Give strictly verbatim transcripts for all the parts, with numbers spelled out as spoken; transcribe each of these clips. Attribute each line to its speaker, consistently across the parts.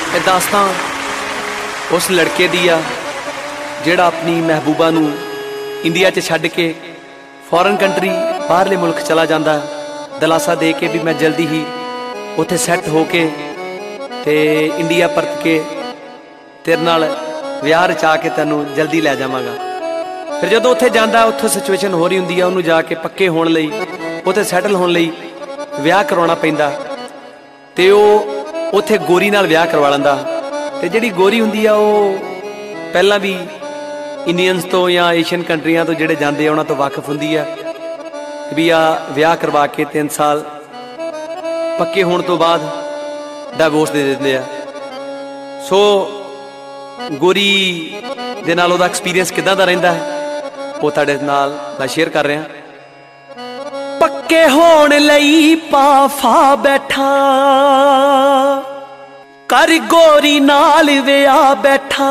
Speaker 1: ਇਹ ਦਾਸਤਾਨ उस लड़के दी आ जिहड़ा अपनी महबूबा नूं इंडिया च छड्ड के फॉरन कंट्री बाहरले मुल्क चला जांदा, दिलासा दे के भी मैं जल्दी ही उत्थे सैट हो के ते इंडिया परत के तेरे नाल विआह रचा के तैनूं जल्दी लै जावांगा। फिर जदों उत्थे जांदा उत्थे सिचुएशन हो रही हुंदी आ, उहनूं जाके पक्के होण लई उत्थे सैटल होण लई विआह करवाउणा पैंदा ते ओह उत्थे गोरी नाल विआह करवा लैंदा। ते जिहड़ी गोरी हुंदी आ ओह पहलां भी इंडियंस तो या एशियन कंट्रियां तो जिहड़े जांदे आ उहनां तो वाकिफ हुंदी आ भी आ विआह करवा के तीन साल पक्के होने तो बाद डाइवोर्स दे दिंदे आ। सो गोरी दे नाल ओहदा एक्सपीरियंस किदां दा रहिंदा है वो तुहाडे नाल मैं शेयर कर रहा। पक्के होण लई पाफा बैठा कर गोरी नाल विआह बैठा,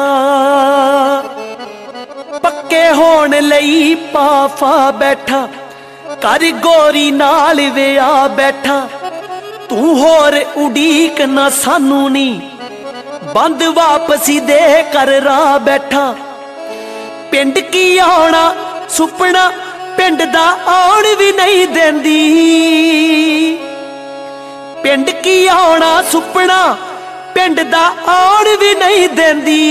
Speaker 1: पक्के होण लई पाफा बैठा कर गोरी नाल विआह बैठा। तू होर उड़ीक ना सानू नी बंद वापसी दे कर राह बैठा। पिंड की आना सुपना पिंड दा आउण भी नहीं देंदी, पिंड की आना सुपना पिंड दा आउण भी नहीं देंदी।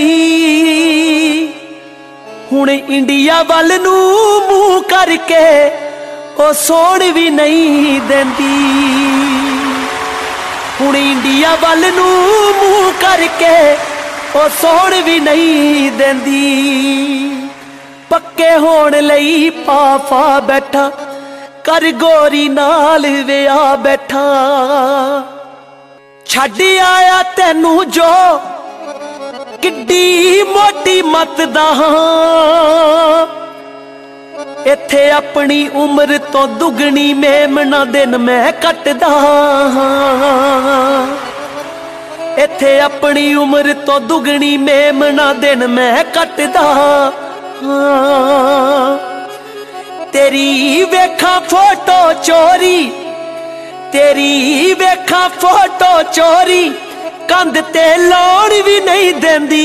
Speaker 1: हुण इंडिया वल नूं मूंह करके ओ सोण भी नहीं देंदी, हुण इंडिया वल नूं मूंह करके ओ सोण भी नहीं देंदी। पक्के होण लई पाफा बैठा कर गोरी नाल विआह बैठा। छड्ड आया तैनू जो किड्डी मोटी मत दा, इत्थे अपनी उम्र तो दुगनी मेमना दिन मैं कटदा। इत्थे अपनी उम्र तो दुगनी मेमना दिन मैं कटदा। तेरी वेखा फोटो चोरी, तेरी वेखा फोटो चोरी कंध ते लाउण भी नहीं देंदी।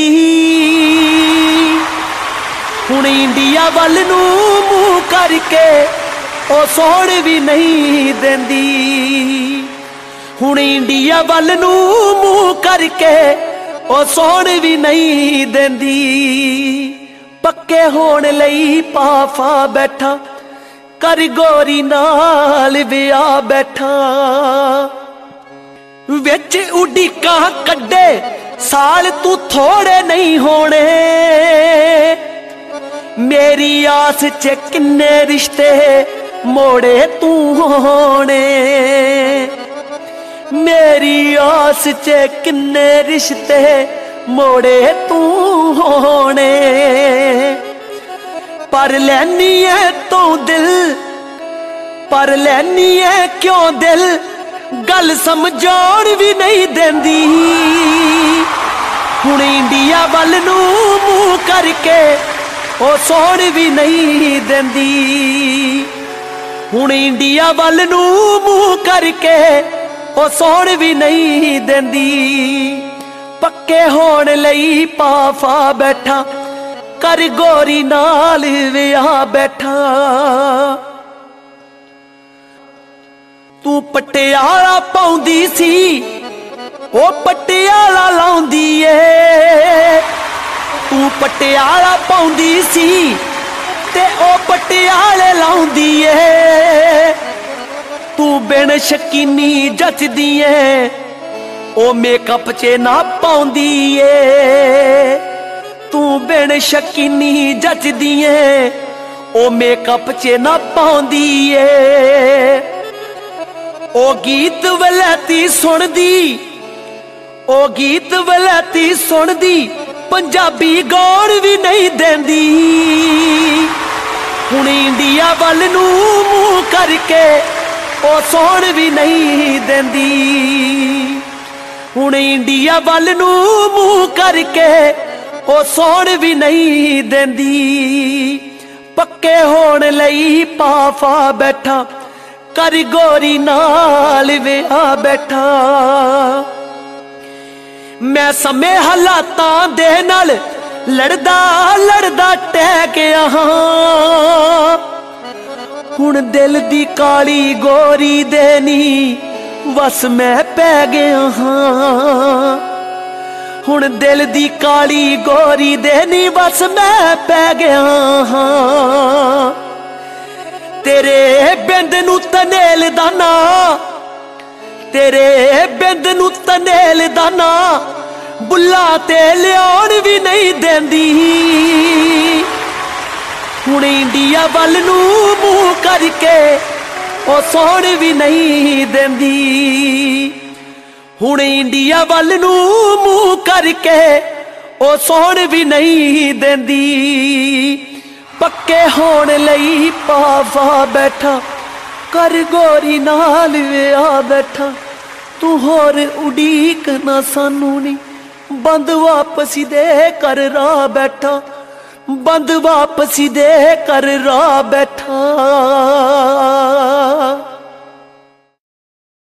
Speaker 1: हुण इंडिया वल नूं मूंह करके ओ सोण भी नहीं देंदी, हुण इंडिया वल नूं मूंह करके ओ सोण भी नहीं देंदी। पक्के होण लई पाफा बैठा कर गोरी नाल विआह बैठा। विच उड़ीकां कड्डे साल तू थोड़े नहीं होने, मेरी आस च किन्ने रिश्ते मोड़े तू होने, मेरी आस च किन्ने रिश्ते मोड़े तू होने। पर लैनी है तू दिल, पर लैनी है क्यों दिल गल समझाउण भी नहीं देंदी। हुण इंडिया वल नूं मूंह करके ओ सोण भी नहीं देंदी, हुण इंडिया वल नूं मूंह करके ओ सोण भी नहीं देंदी। पक्के होण लई पाफा बैठा कर गोरी नाल विआह बैठा। तू पटियाला पाउंदी सी ओ पटियाला लाउंदी ए, तू पटियाला पाउंदी सी ते ओ पटियाले लाउंदी ए। तू बिन शकीनी जचदी ए ओ मेकअप च ना पाउंदी ए, तू बिन शकीनी जचदी ए ओ मेकअप च ना पाउंदी ए। ओ गीत वलैती सुनदी, ओ गीत वलैती सुनदी पंजाबी गाउण भी नहीं देंदी। हुण इंडिया वल नूं मूंह करके ओ सोण भी नहीं देंदी, हुण इंडिया वल नूं मूंह करके ओ सोण भी नहीं देंदी। पक्के होण लई पाफा बैठा कर गोरी नाल विआह बैठा। मैं समय हालातां दे नाल लड़दा लड़दा टह गया हाँ। हुण दिल दी काली गोरी देनी बस मैं पै गया हाँ। हुण दिल दी काली गोरी देनी बस मैं पै गया हाँ। तेरे बिंद नू तनेल दा ना तेरे बिंद नू तनेल दा ना बुला ते लियाउण भी नहीं देंदी। हुण इंडिया वल नू मूंह करके ओ सौण भी नहीं देंदी। हुण इंडिया वल नू मूंह करके ओ सौण भी नहीं देंदी। पक्के होण लई पावा बैठा कर गोरी नाल विया बैठा। तू होर उड़ीक ना सानू नी बंद वापसी दे कर राह बैठा। बंद वापसी दे कर राह बैठा।